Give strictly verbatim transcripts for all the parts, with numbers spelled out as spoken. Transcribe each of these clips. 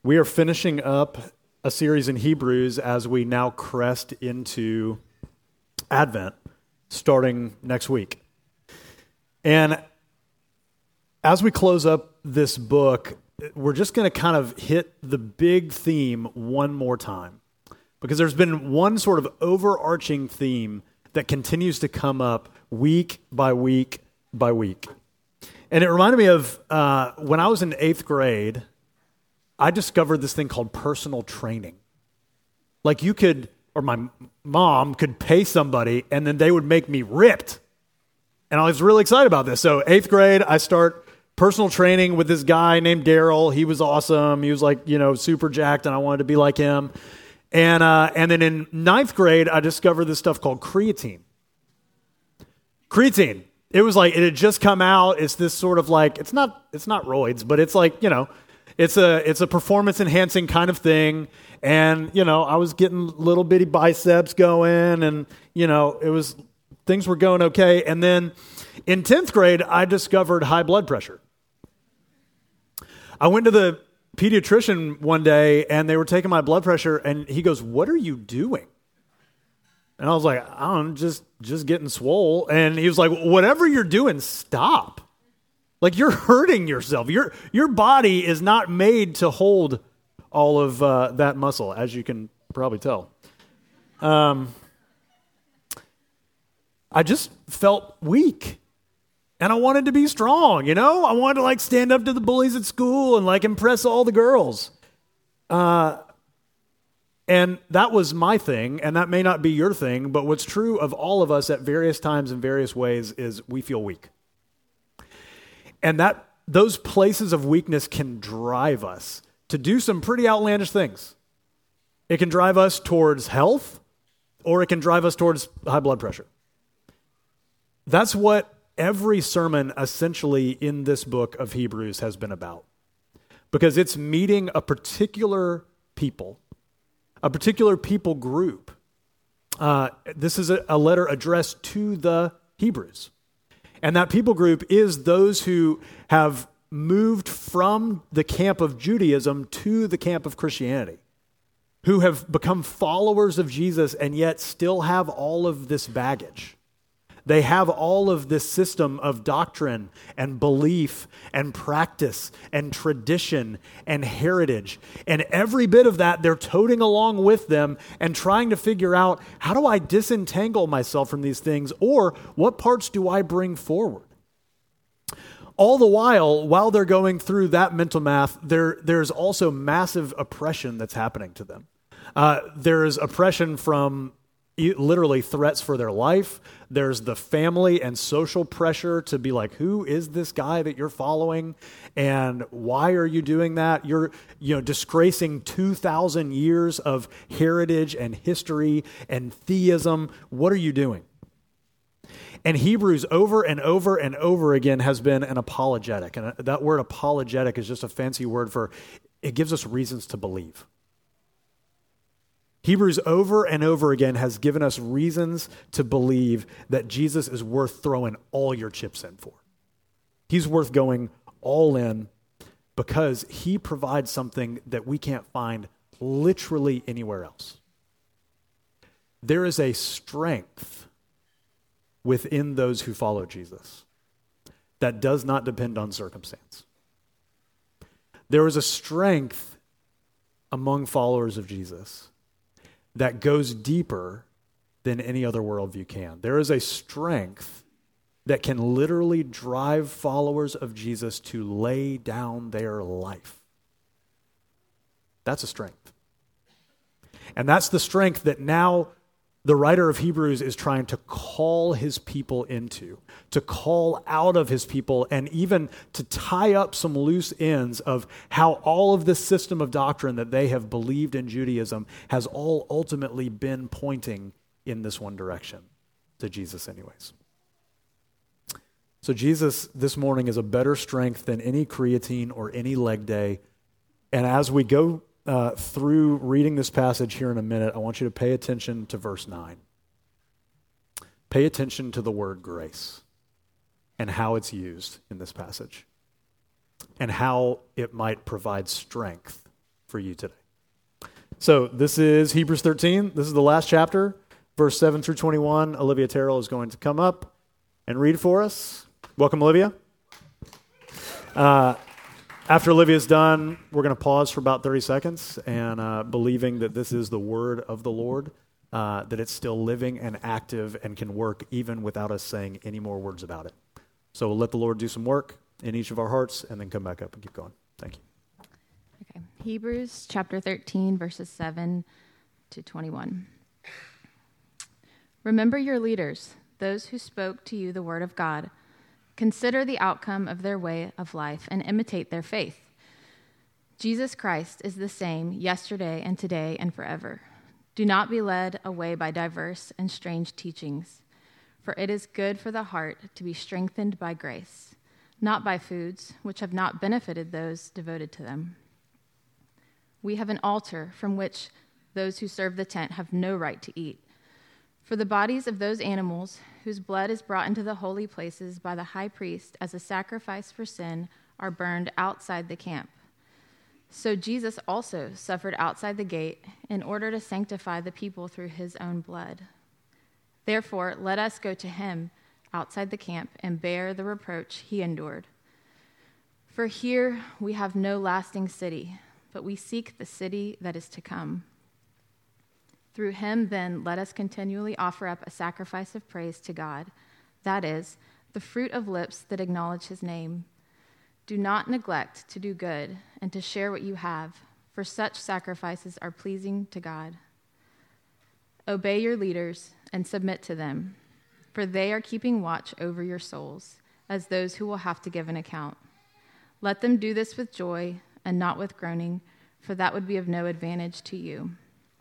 We are finishing up a series in Hebrews as we now crest into Advent, starting next week. And as we close up this book, we're just going to kind of hit the big theme one more time, because there's been one sort of overarching theme that continues to come up week by week by week. And it reminded me of uh, when I was in eighth grade, I discovered this thing called personal training. Like you could, or my mom could pay somebody and then they would make me ripped. And I was really excited about this. So eighth grade, I start personal training with this guy named Daryl. He was awesome. He was like, you know, super jacked and I wanted to be like him. And uh, and then in ninth grade, I discovered this stuff called creatine. Creatine. It was like, it had just come out. It's this sort of like, it's not, it's not roids, but it's like, you know, It's a it's a performance enhancing kind of thing, and you know I was getting little bitty biceps going, and you know it was things were going okay. And then in tenth grade, I discovered high blood pressure. I went to the pediatrician one day, and they were taking my blood pressure, and he goes, "What are you doing?" And I was like, "I don't know, just just getting swole." And he was like, "Whatever you're doing, stop." Like you're hurting yourself. Your your body is not made to hold all of uh, that muscle, as you can probably tell. Um, I just felt weak, and I wanted to be strong. You know, I wanted to like stand up to the bullies at school and like impress all the girls. Uh, and that was my thing, and that may not be your thing. But what's true of all of us at various times in various ways is we feel weak. And that those places of weakness can drive us to do some pretty outlandish things. It can drive us towards health, or it can drive us towards high blood pressure. That's what every sermon essentially in this book of Hebrews has been about. Because it's meeting a particular people, a particular people group. Uh, this is a, a letter addressed to the Hebrews. And that people group is those who have moved from the camp of Judaism to the camp of Christianity, who have become followers of Jesus and yet still have all of this baggage. They have all of this system of doctrine and belief and practice and tradition and heritage. And every bit of that they're toting along with them and trying to figure out, how do I disentangle myself from these things, or what parts do I bring forward? All the while, while they're going through that mental math, there there's also massive oppression that's happening to them. Uh, there is oppression from literally threats for their life. There's the family and social pressure to be like, who is this guy that you're following? And why are you doing that? You're, you know, disgracing two thousand years of heritage and history and theism. What are you doing? And Hebrews over and over and over again has been an apologetic. And that word apologetic is just a fancy word for, it gives us reasons to believe. Hebrews over and over again has given us reasons to believe that Jesus is worth throwing all your chips in for. He's worth going all in because he provides something that we can't find literally anywhere else. There is a strength within those who follow Jesus that does not depend on circumstance. There is a strength among followers of Jesus that goes deeper than any other worldview can. There is a strength that can literally drive followers of Jesus to lay down their life. That's a strength. And that's the strength that now the writer of Hebrews is trying to call his people into, to call out of his people, and even to tie up some loose ends of how all of this system of doctrine that they have believed in Judaism has all ultimately been pointing in this one direction, to Jesus anyways. So Jesus this morning is a better strength than any creatine or any leg day. And as we go Uh, through reading this passage here in a minute, I want you to pay attention to verse nine. Pay attention to the word grace and how it's used in this passage and how it might provide strength for you today. So this is Hebrews thirteen. This is the last chapter, verse seven through twenty-one. Olivia Terrell is going to come up and read for us. Welcome, Olivia. Uh, after Olivia's done, we're going to pause for about thirty seconds and uh, believing that this is the word of the Lord, uh, that it's still living and active and can work even without us saying any more words about it. So we'll let the Lord do some work in each of our hearts and then come back up and keep going. Thank you. Okay. Hebrews chapter thirteen, verses seven to twenty-one. Remember your leaders, those who spoke to you the word of God. Consider the outcome of their way of life and imitate their faith. Jesus Christ is the same yesterday and today and forever. Do not be led away by diverse and strange teachings, for it is good for the heart to be strengthened by grace, not by foods which have not benefited those devoted to them. We have an altar from which those who serve the tent have no right to eat. For the bodies of those animals whose blood is brought into the holy places by the high priest as a sacrifice for sin are burned outside the camp. So Jesus also suffered outside the gate in order to sanctify the people through his own blood. Therefore, let us go to him outside the camp and bear the reproach he endured. For here we have no lasting city, but we seek the city that is to come. Through him, then, let us continually offer up a sacrifice of praise to God, that is, the fruit of lips that acknowledge his name. Do not neglect to do good and to share what you have, for such sacrifices are pleasing to God. Obey your leaders and submit to them, for they are keeping watch over your souls, as those who will have to give an account. Let them do this with joy and not with groaning, for that would be of no advantage to you.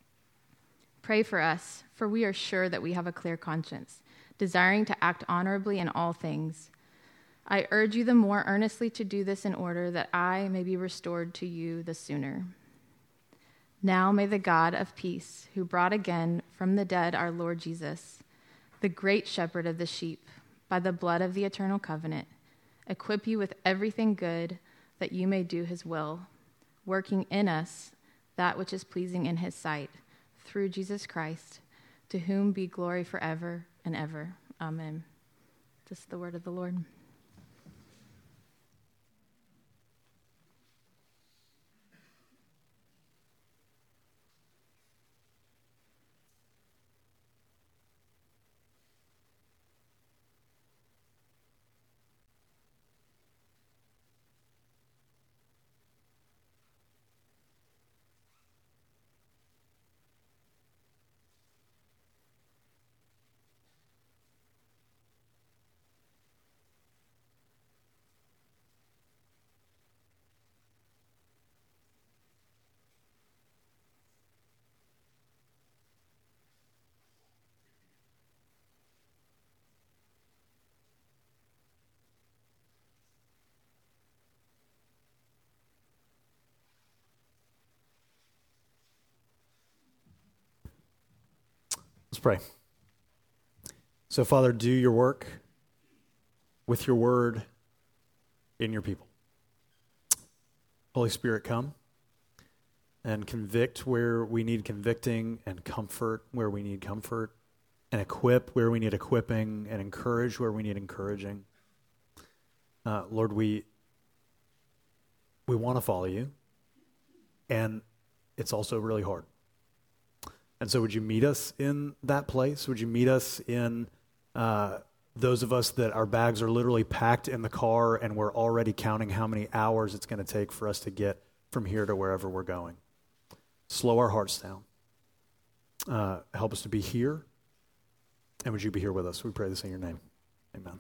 Pray for us, for we are sure that we have a clear conscience, desiring to act honorably in all things. I urge you the more earnestly to do this in order that I may be restored to you the sooner. Now may the God of peace, who brought again from the dead our Lord Jesus, the great shepherd of the sheep, by the blood of the eternal covenant, equip you with everything good that you may do his will, working in us that which is pleasing in his sight, through Jesus Christ, to whom be glory forever and ever. Amen. This is the word of the Lord. Let's pray. So, Father, do your work with your word in your people. Holy Spirit, come and convict where we need convicting, and comfort where we need comfort, and equip where we need equipping, and encourage where we need encouraging. Uh, Lord, we we want to follow you, and it's also really hard. And so would you meet us in that place? Would you meet us in uh, those of us that our bags are literally packed in the car and we're already counting how many hours it's going to take for us to get from here to wherever we're going? Slow our hearts down. Uh, help us to be here. And would you be here with us? We pray this in your name. Amen.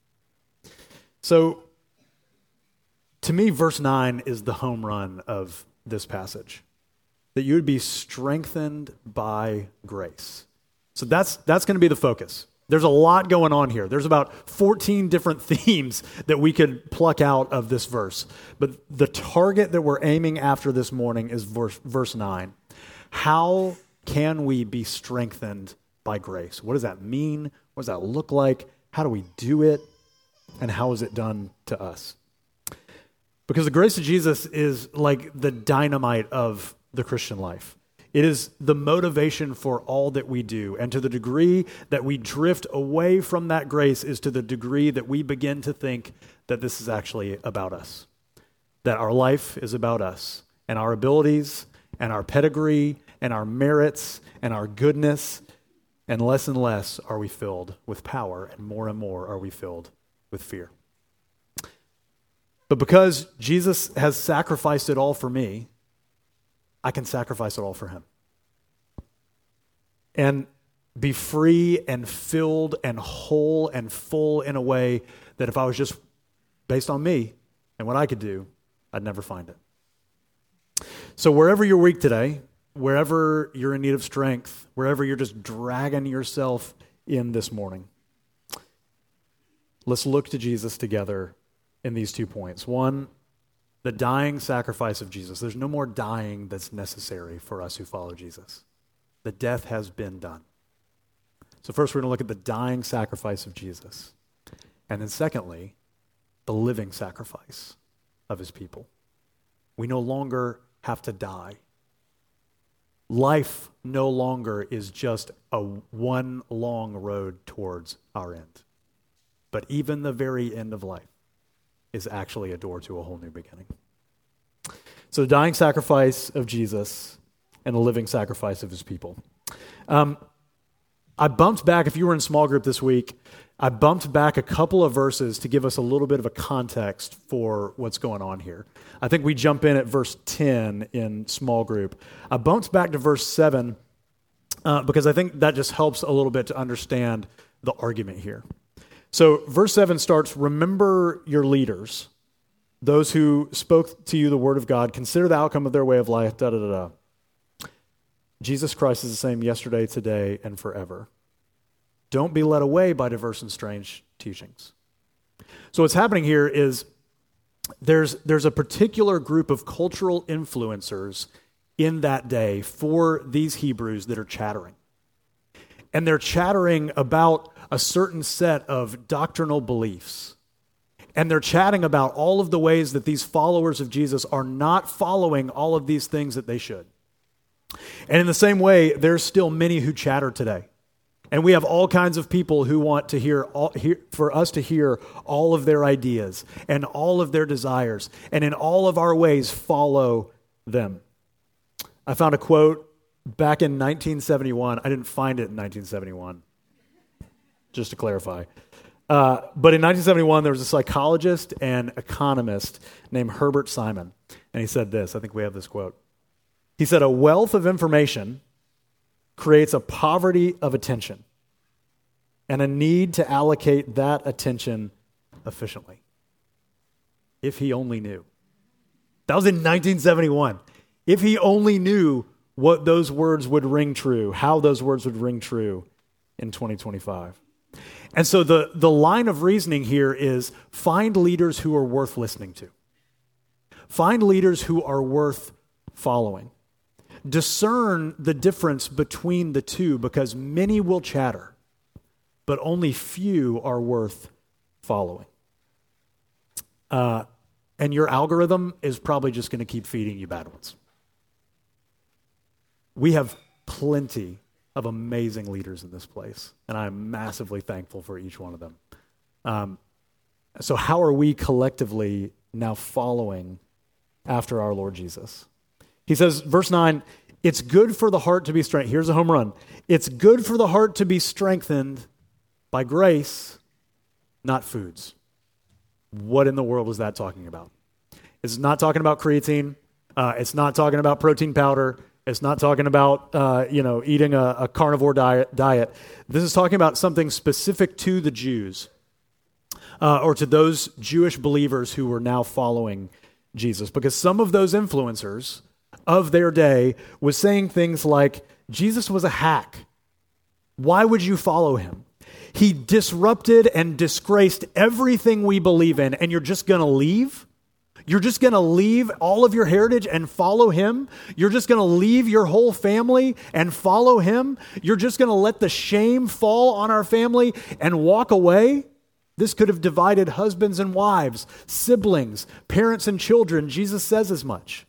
So, to me, verse nine is the home run of this passage. That you would be strengthened by grace. So that's that's going to be the focus. There's a lot going on here. There's about fourteen different themes that we could pluck out of this verse. But the target that we're aiming after this morning is verse, verse nine. How can we be strengthened by grace? What does that mean? What does that look like? How do we do it? And how is it done to us? Because the grace of Jesus is like the dynamite of the Christian life. It is the motivation for all that we do. And to the degree that we drift away from that grace is to the degree that we begin to think that this is actually about us. That our life is about us and our abilities and our pedigree and our merits and our goodness. And less and less are we filled with power, and more and more are we filled with fear. But because Jesus has sacrificed it all for me, I can sacrifice it all for him. And be free and filled and whole and full in a way that if I was just based on me and what I could do, I'd never find it. So wherever you're weak today, wherever you're in need of strength, wherever you're just dragging yourself in this morning, let's look to Jesus together in these two points. One, the dying sacrifice of Jesus. There's no more dying that's necessary for us who follow Jesus. The death has been done. So first we're going to look at the dying sacrifice of Jesus. And then secondly, the living sacrifice of his people. We no longer have to die. Life no longer is just a one long road towards our end. But even the very end of life is actually a door to a whole new beginning. So the dying sacrifice of Jesus and the living sacrifice of his people. Um, I bumped back, if you were in small group this week, I bumped back a couple of verses to give us a little bit of a context for what's going on here. I think we jump in at verse ten in small group. I bumped back to verse seven uh, because I think that just helps a little bit to understand the argument here. So verse seven starts, remember your leaders, those who spoke to you the word of God, consider the outcome of their way of life, da da da da. Jesus Christ is the same yesterday, today, and forever. Don't be led away by diverse and strange teachings. So what's happening here is there's, there's a particular group of cultural influencers in that day for these Hebrews that are chattering. And they're chattering about a certain set of doctrinal beliefs. And they're chatting about all of the ways that these followers of Jesus are not following all of these things that they should. And in the same way, there's still many who chatter today. And we have all kinds of people who want to hear, all, hear, for us to hear all of their ideas and all of their desires, and in all of our ways follow them. I found a quote back in nineteen seventy-one. I didn't find it in nineteen seventy-one, just to clarify. Uh, but in nineteen seventy-one, there was a psychologist and economist named Herbert Simon, and he said this. I think we have this quote. He said, a wealth of information creates a poverty of attention and a need to allocate that attention efficiently. If he only knew. That was in nineteen seventy-one. If he only knew what those words would ring true, how those words would ring true in twenty twenty-five. And so the, the line of reasoning here is find leaders who are worth listening to. Find leaders who are worth following. Discern the difference between the two, because many will chatter, but only few are worth following. Uh, and your algorithm is probably just going to keep feeding you bad ones. We have plenty of amazing leaders in this place, and I'm massively thankful for each one of them. Um, so how are we collectively now following after our Lord Jesus? He says, verse nine, it's good for the heart to be strengthened. Here's a home run. It's good for the heart to be strengthened by grace, not foods. What in the world is that talking about? It's not talking about creatine. Uh, it's not talking about protein powder. It's not talking about, uh, you know, eating a, a carnivore diet, diet. This is talking about something specific to the Jews uh, or to those Jewish believers who were now following Jesus. Because some of those influencers of their day was saying things like, Jesus was a hack. Why would you follow him? He disrupted and disgraced everything we believe in, and you're just going to leave? You're just going to leave all of your heritage and follow him? You're just going to leave your whole family and follow him? You're just going to let the shame fall on our family and walk away? This could have divided husbands and wives, siblings, parents and children. Jesus says as much.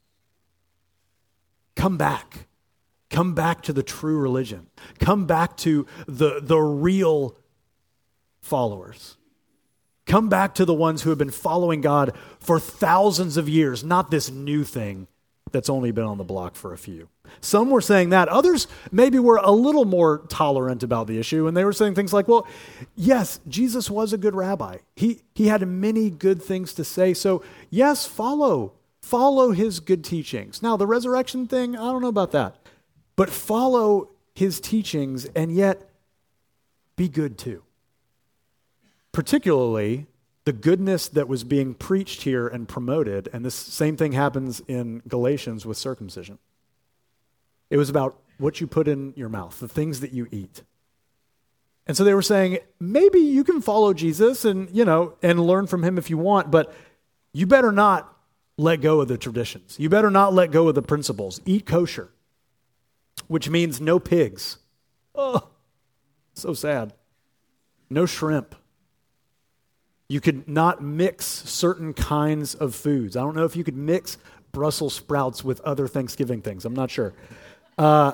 Come back. Come back to the true religion. Come back to the, the real followers. Come back to the ones who have been following God for thousands of years, not this new thing that's only been on the block for a few. Some were saying that. Others maybe were a little more tolerant about the issue, and they were saying things like, well, yes, Jesus was a good rabbi. He, he had many good things to say, so yes, follow. Follow his good teachings. Now, the resurrection thing, I don't know about that. But follow his teachings and yet be good too. Particularly the goodness that was being preached here and promoted, and this same thing happens in Galatians with circumcision. It was about what you put in your mouth, the things that you eat. And so they were saying, maybe you can follow Jesus and, you know, and learn from him if you want, but you better not let go of the traditions. You better not let go of the principles. Eat kosher, which means no pigs. Oh, so sad. No shrimp. You could not mix certain kinds of foods. I don't know if you could mix Brussels sprouts with other Thanksgiving things. I'm not sure. Uh,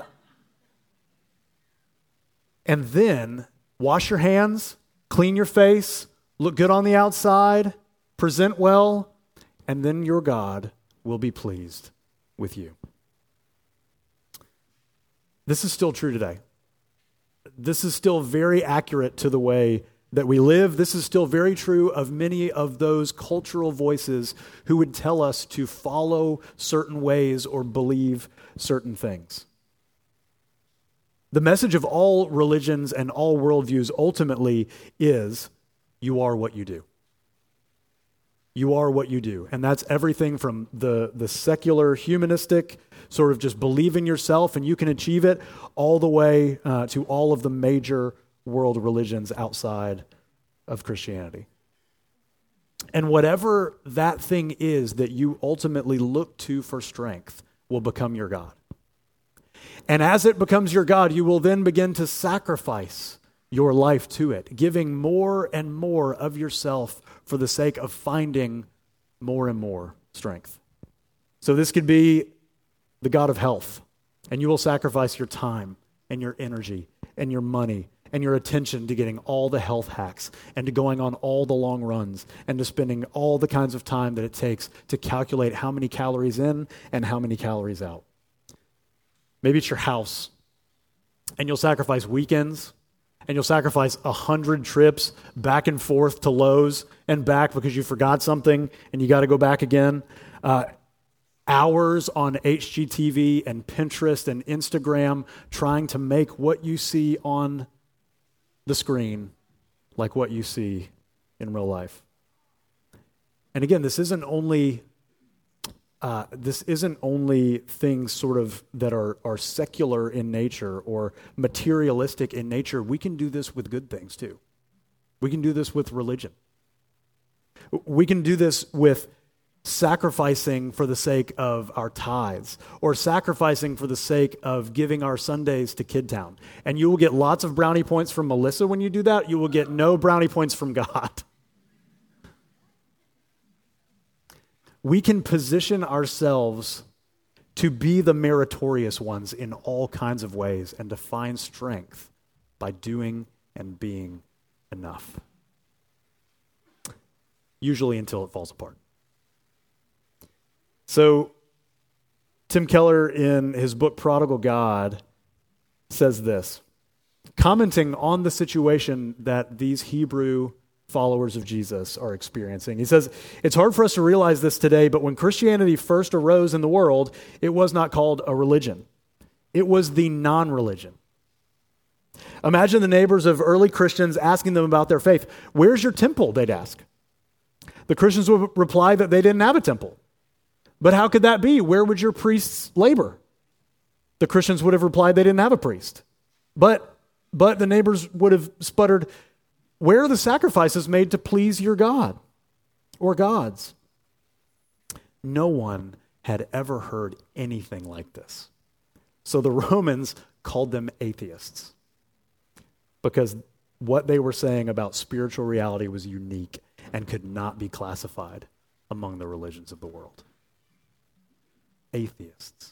and then wash your hands, clean your face, look good on the outside, present well, and then your God will be pleased with you. This is still true today. This is still very accurate to the way that we live. This is still very true of many of those cultural voices who would tell us to follow certain ways or believe certain things. The message of all religions and all worldviews ultimately is, you are what you do. You are what you do. And that's everything from the, the secular, humanistic, sort of just believe in yourself and you can achieve it, all the way uh, to all of the major world religions outside of Christianity. And whatever that thing is that you ultimately look to for strength will become your God. And as it becomes your God, you will then begin to sacrifice your life to it, giving more and more of yourself for the sake of finding more and more strength. So this could be the God of health, and you will sacrifice your time and your energy and your money and your attention to getting all the health hacks and to going on all the long runs and to spending all the kinds of time that it takes to calculate how many calories in and how many calories out. Maybe it's your house, and you'll sacrifice weekends, and you'll sacrifice a hundred trips back and forth to Lowe's and back because you forgot something and you got to go back again. Uh, hours on H G T V and Pinterest and Instagram trying to make what you see on the screen like what you see in real life. And again, this isn't only uh, this isn't only things sort of that are, are secular in nature or materialistic in nature. We can do this with good things too. We can do this with religion. We can do this with sacrificing for the sake of our tithes or sacrificing for the sake of giving our Sundays to Kid Town. And you will get lots of brownie points from Melissa when you do that. You will get no brownie points from God. We can position ourselves to be the meritorious ones in all kinds of ways and to find strength by doing and being enough. Usually until it falls apart. So, Tim Keller, in his book Prodigal God, says this, commenting on the situation that these Hebrew followers of Jesus are experiencing. He says, it's hard for us to realize this today, but when Christianity first arose in the world, it was not called a religion. It was the non-religion. Imagine the neighbors of early Christians asking them about their faith. Where's your temple? They'd ask. The Christians would reply that they didn't have a temple. But how could that be? Where would your priests labor? The Christians would have replied they didn't have a priest. But, but the neighbors would have sputtered, where are the sacrifices made to please your God or gods? No one had ever heard anything like this. So the Romans called them atheists because what they were saying about spiritual reality was unique and could not be classified among the religions of the world. Atheists.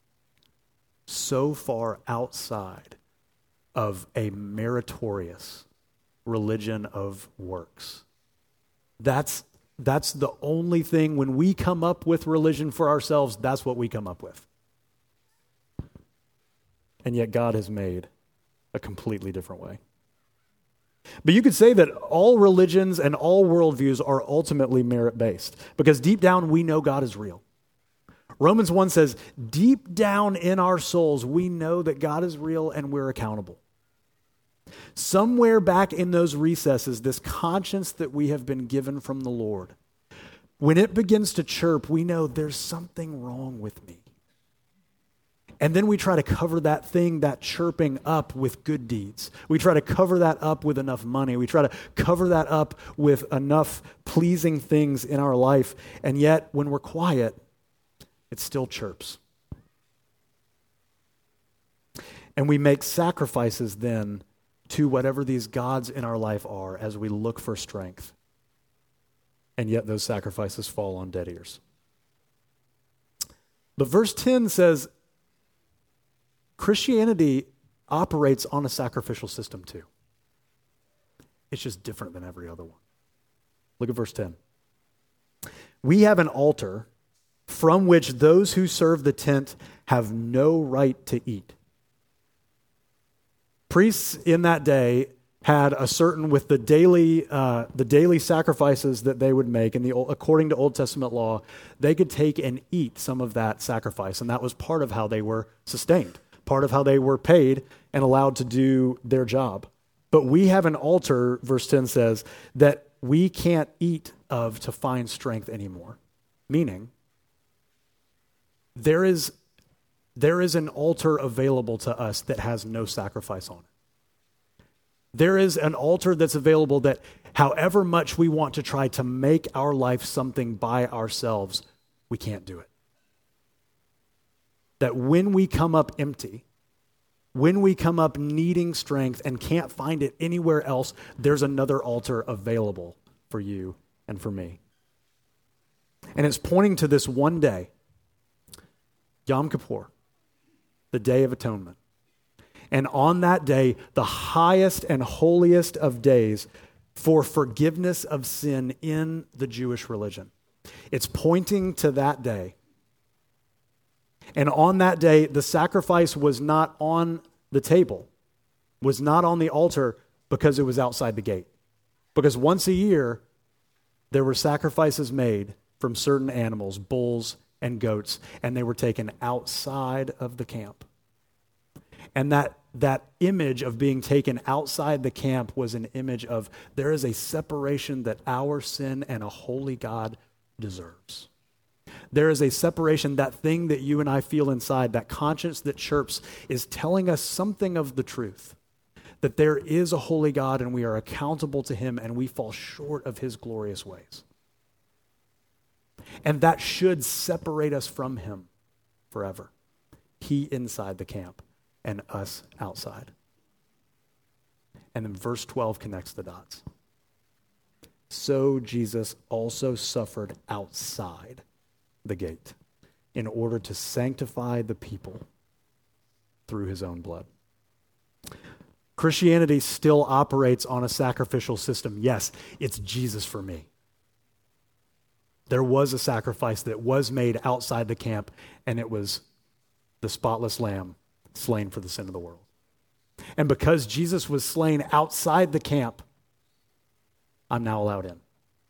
So far outside of a meritorious religion of works. That's, that's the only thing, when we come up with religion for ourselves, that's what we come up with. And yet God has made a completely different way. But you could say that all religions and all worldviews are ultimately merit-based, because deep down we know God is real. Romans one says, deep down in our souls, we know that God is real and we're accountable. Somewhere back in those recesses, this conscience that we have been given from the Lord, when it begins to chirp, we know there's something wrong with me. And then we try to cover that thing, that chirping up with good deeds. We try to cover that up with enough money. We try to cover that up with enough pleasing things in our life. And yet, when we're quiet, it still chirps. And we make sacrifices then to whatever these gods in our life are as we look for strength. And yet those sacrifices fall on dead ears. But verse ten says, Christianity operates on a sacrificial system too. It's just different than every other one. Look at verse ten. We have an altar from which those who serve the tent have no right to eat. Priests in that day had a certain, with the daily uh, the daily sacrifices that they would make, and the according to Old Testament law, they could take and eat some of that sacrifice, and that was part of how they were sustained, part of how they were paid and allowed to do their job. But we have an altar, verse ten says, that we can't eat of to find strength anymore. Meaning, there is there is an altar available to us that has no sacrifice on it. There is an altar that's available that however much we want to try to make our life something by ourselves, we can't do it. That when we come up empty, when we come up needing strength and can't find it anywhere else, there's another altar available for you and for me. And it's pointing to this one day, Yom Kippur, the Day of Atonement. And on that day, the highest and holiest of days for forgiveness of sin in the Jewish religion. It's pointing to that day. And on that day, the sacrifice was not on the table, was not on the altar because it was outside the gate. Because once a year, there were sacrifices made from certain animals, bulls and goats, and they were taken outside of the camp. And that that image of being taken outside the camp was an image of there is a separation that our sin and a holy God deserves. There is a separation, that thing that you and I feel inside, that conscience that chirps, is telling us something of the truth. That there is a holy God and we are accountable to him and we fall short of his glorious ways. And that should separate us from him forever. He inside the camp and us outside. And then verse twelve connects the dots. So Jesus also suffered outside the gate in order to sanctify the people through his own blood. Christianity still operates on a sacrificial system. Yes, it's Jesus for me. There was a sacrifice that was made outside the camp, and it was the spotless lamb slain for the sin of the world. And because Jesus was slain outside the camp, I'm now allowed in.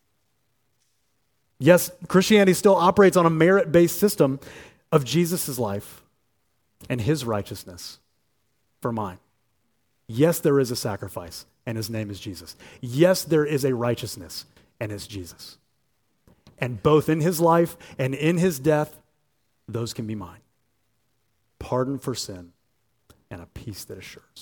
Yes, Christianity still operates on a merit-based system of Jesus' life and his righteousness for mine. Yes, there is a sacrifice, and his name is Jesus. Yes, there is a righteousness, and it's Jesus. And both in his life and in his death, those can be mine. Pardon for sin and a peace that assures.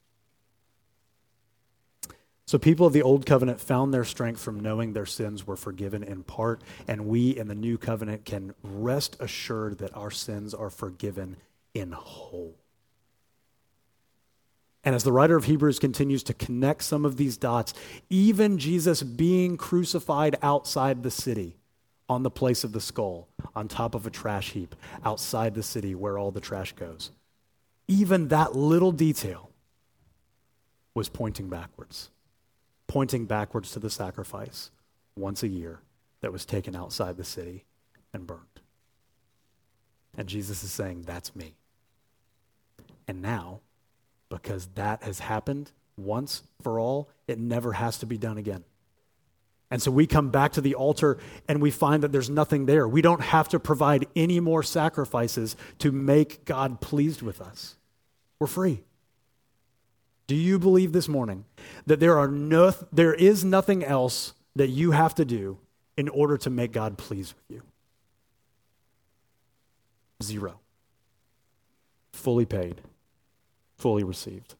So people of the old covenant found their strength from knowing their sins were forgiven in part, and we in the new covenant can rest assured that our sins are forgiven in whole. And as the writer of Hebrews continues to connect some of these dots, even Jesus being crucified outside the city, on the place of the skull, on top of a trash heap, outside the city where all the trash goes, even that little detail was pointing backwards, pointing backwards to the sacrifice once a year that was taken outside the city and burned. And Jesus is saying, that's me. And now, because that has happened once for all, it never has to be done again. And so we come back to the altar and we find that there's nothing there. We don't have to provide any more sacrifices to make God pleased with us. We're free. Do you believe this morning that there are no, there is nothing else that you have to do in order to make God pleased with you? Zero. Fully paid. Fully received.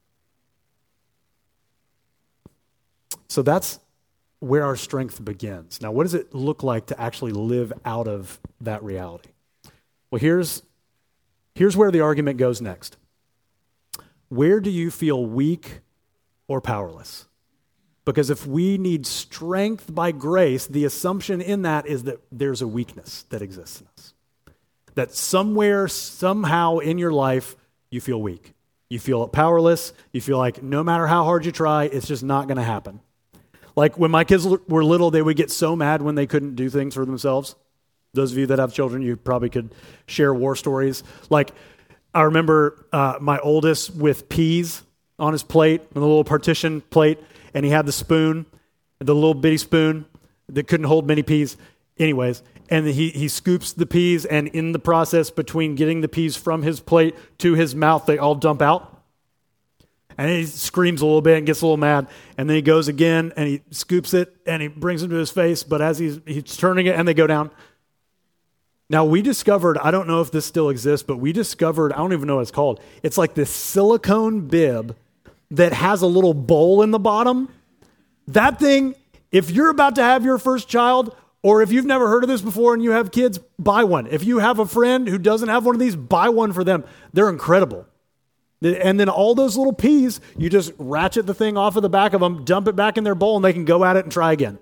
So that's where our strength begins. Now, what does it look like to actually live out of that reality? Well, here's, here's where the argument goes next. Where do you feel weak or powerless? Because if we need strength by grace, the assumption in that is that there's a weakness that exists in us. That somewhere, somehow in your life, you feel weak. You feel powerless. You feel like no matter how hard you try, it's just not going to happen. Like when my kids were little, they would get so mad when they couldn't do things for themselves. Those of you that have children, you probably could share war stories. Like I remember uh, my oldest with peas on his plate, with a little partition plate, and he had the spoon, the little bitty spoon that couldn't hold many peas. Anyways, and he, he scoops the peas, and in the process between getting the peas from his plate to his mouth, they all dump out. And he screams a little bit and gets a little mad. And then he goes again, and he scoops it, and he brings them to his face, but as he's, he's turning it, and they go down. Now, we discovered, I don't know if this still exists, but we discovered, I don't even know what it's called. It's like this silicone bib that has a little bowl in the bottom. That thing, if you're about to have your first child, or if you've never heard of this before and you have kids, buy one. If you have a friend who doesn't have one of these, buy one for them. They're incredible. And then all those little peas, you just ratchet the thing off of the back of them, dump it back in their bowl, and they can go at it and try again.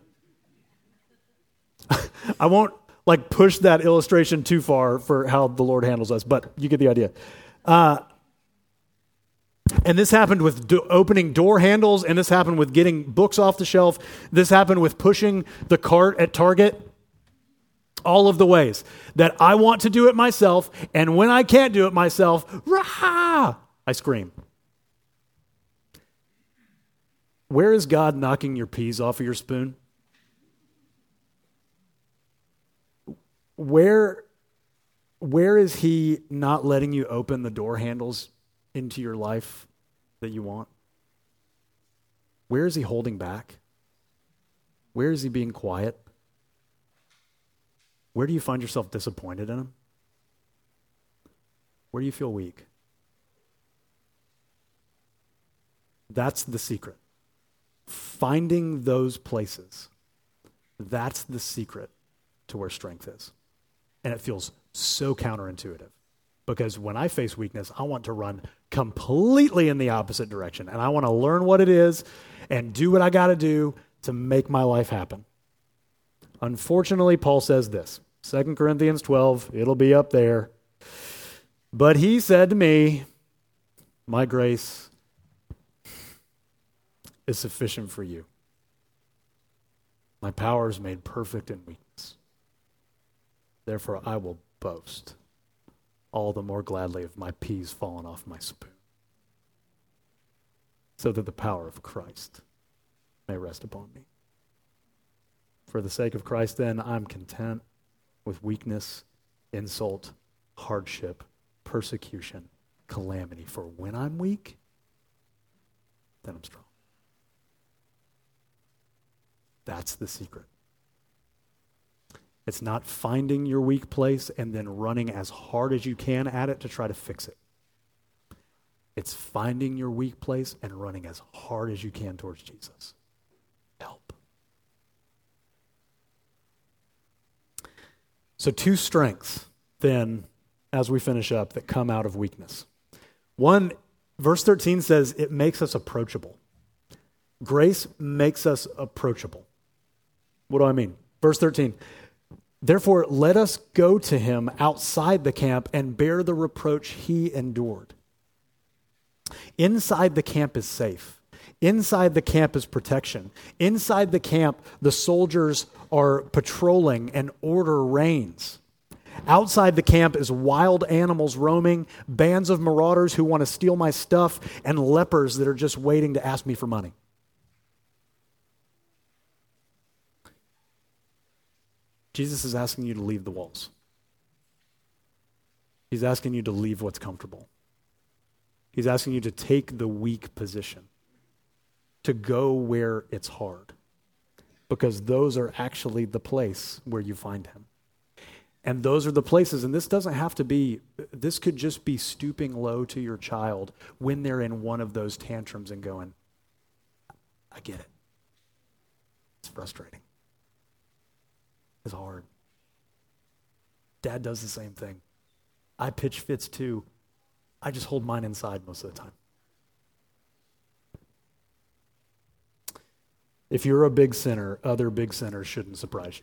I won't like push that illustration too far for how the Lord handles us, but you get the idea. Uh, and this happened with do- opening door handles, and this happened with getting books off the shelf. This happened with pushing the cart at Target. All of the ways that I want to do it myself, and when I can't do it myself, rah, I scream. Where is God knocking your peas off of your spoon? Where, where is he not letting you open the door handles into your life that you want? Where is he holding back? Where is he being quiet? Where do you find yourself disappointed in him? Where do you feel weak? That's the secret. Finding those places. That's the secret to where strength is. And it feels so counterintuitive. Because when I face weakness, I want to run completely in the opposite direction. And I want to learn what it is and do what I got to do to make my life happen. Unfortunately, Paul says this. Second Corinthians twelve, it'll be up there. But he said to me, my grace is sufficient for you. My power is made perfect in weakness. Therefore, I will boast all the more gladly of my peas falling off my spoon, so that the power of Christ may rest upon me. For the sake of Christ, then, I'm content with weakness, insult, hardship, persecution, calamity. For when I'm weak, then I'm strong. That's the secret. It's not finding your weak place and then running as hard as you can at it to try to fix it. It's finding your weak place and running as hard as you can towards Jesus. Help. So two strengths, then, as we finish up, that come out of weakness. One Verse thirteen says it makes us approachable. Grace makes us approachable. What do I mean? Verse thirteen, therefore let us go to him outside the camp and bear the reproach he endured. Inside the camp is safe. Inside the camp is protection. Inside the camp, the soldiers are patrolling and order reigns. Outside the camp is wild animals roaming, bands of marauders who want to steal my stuff, and lepers that are just waiting to ask me for money. Jesus is asking you to leave the walls. He's asking you to leave what's comfortable. He's asking you to take the weak position, to go where it's hard, because those are actually the place where you find him. And those are the places, and this doesn't have to be, this could just be stooping low to your child when they're in one of those tantrums and going, I get it. It's frustrating. It's hard. Dad does the same thing. I pitch fits too. I just hold mine inside most of the time. If you're a big sinner, other big sinners shouldn't surprise you.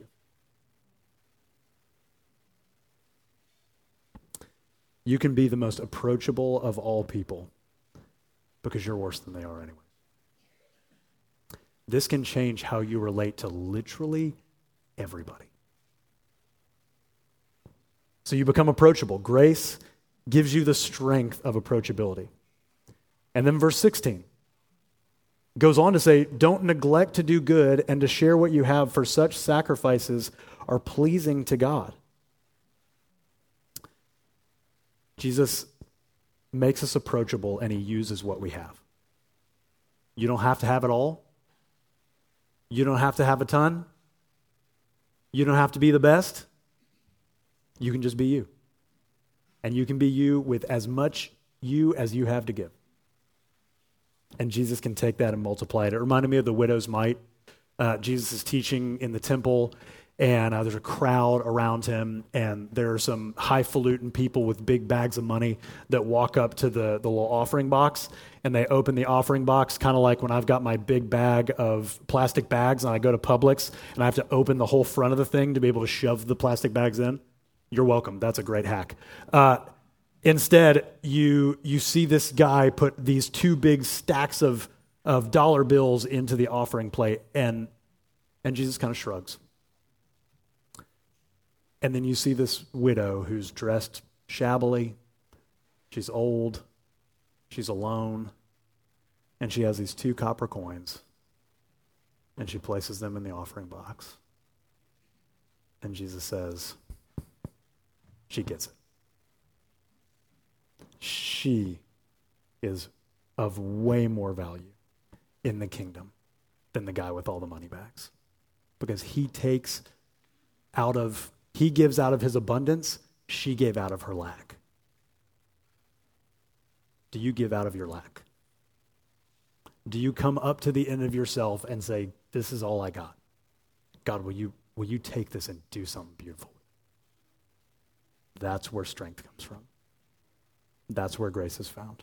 You can be the most approachable of all people because you're worse than they are anyway. This can change how you relate to literally everybody. So you become approachable. Grace gives you the strength of approachability. And then verse sixteen goes on to say, don't neglect to do good and to share what you have, for such sacrifices are pleasing to God. Jesus makes us approachable, and he uses what we have. You don't have to have it all. You don't have to have a ton. You don't have to be the best. You can just be you. And you can be you with as much you as you have to give. And Jesus can take that and multiply it. It reminded me of the widow's mite. Uh, Jesus is teaching in the temple, and uh, there's a crowd around him, and there are some highfalutin people with big bags of money that walk up to the, the little offering box, and they open the offering box, kind of like when I've got my big bag of plastic bags and I go to Publix, and I have to open the whole front of the thing to be able to shove the plastic bags in. You're welcome. That's a great hack. Uh, instead, you you see this guy put these two big stacks of, of dollar bills into the offering plate, and and Jesus kind of shrugs. And then you see this widow who's dressed shabbily. She's old. She's alone. And she has these two copper coins. And she places them in the offering box. And Jesus says, she gets it. She is of way more value in the kingdom than the guy with all the money bags. Because he takes out of, he gives out of his abundance, she gave out of her lack. Do you give out of your lack? Do you come up to the end of yourself and say, this is all I got? God, will you, will you take this and do something beautiful? That's where strength comes from. That's where grace is found.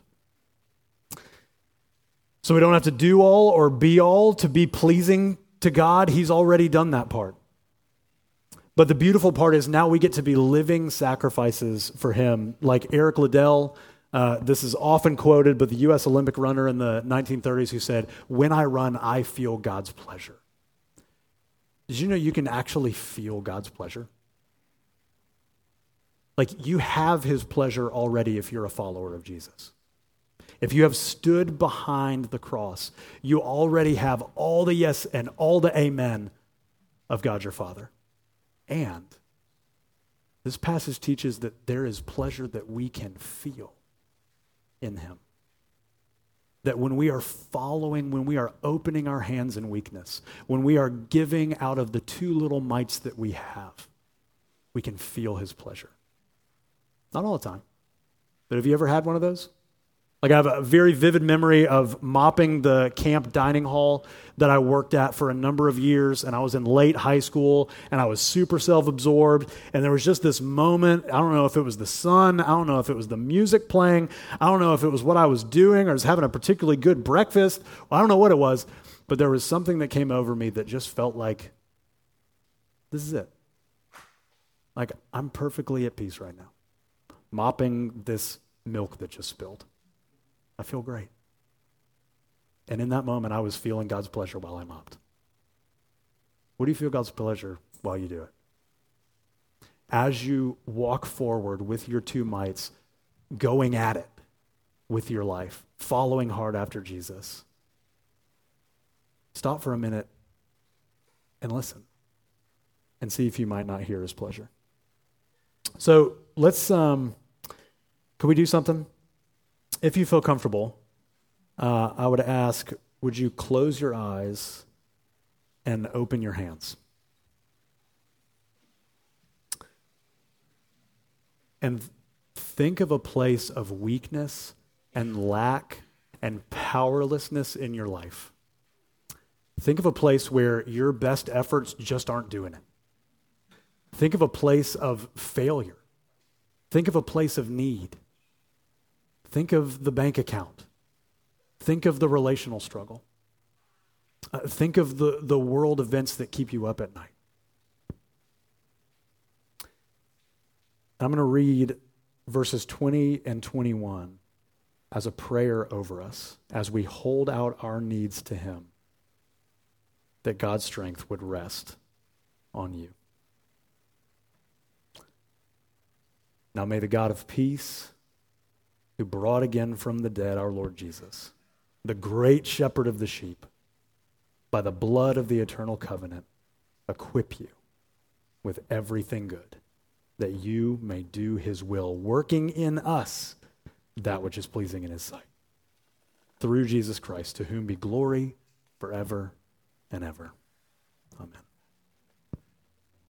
So we don't have to do all or be all to be pleasing to God. He's already done that part. But the beautiful part is now we get to be living sacrifices for him. Like Eric Liddell, uh, this is often quoted, but the U S Olympic runner in the nineteen thirties who said, when I run, I feel God's pleasure. Did you know you can actually feel God's pleasure? Like you have his pleasure already if you're a follower of Jesus. If you have stood behind the cross, you already have all the yes and all the amen of God your Father. And this passage teaches that there is pleasure that we can feel in him. That when we are following, when we are opening our hands in weakness, when we are giving out of the two little mites that we have, we can feel his pleasure. Not all the time. But have you ever had one of those? Like I have a very vivid memory of mopping the camp dining hall that I worked at for a number of years, and I was in late high school, and I was super self-absorbed, and there was just this moment. I don't know if it was the sun, I don't know if it was the music playing, I don't know if it was what I was doing, or I was having a particularly good breakfast, I don't know what it was, but there was something that came over me that just felt like, this is it. Like, I'm perfectly at peace right now, mopping this milk that just spilled. I feel great. And in that moment, I was feeling God's pleasure while I mopped. What do you feel God's pleasure while you do it? As you walk forward with your two mites, going at it with your life, following hard after Jesus, stop for a minute and listen and see if you might not hear his pleasure. So let's, um, can we do something? If you feel comfortable, uh, I would ask, would you close your eyes and open your hands? And think of a place of weakness and lack and powerlessness in your life. Think of a place where your best efforts just aren't doing it. Think of a place of failure. Think of a place of need. Think of the bank account. Think of the relational struggle. Uh, think of the, the world events that keep you up at night. I'm going to read verses twenty and twenty-one as a prayer over us as we hold out our needs to him, that God's strength would rest on you. Now may the God of peace, who brought again from the dead our Lord Jesus, the great shepherd of the sheep, by the blood of the eternal covenant, equip you with everything good, that you may do his will, working in us that which is pleasing in his sight. Through Jesus Christ, to whom be glory forever and ever. Amen.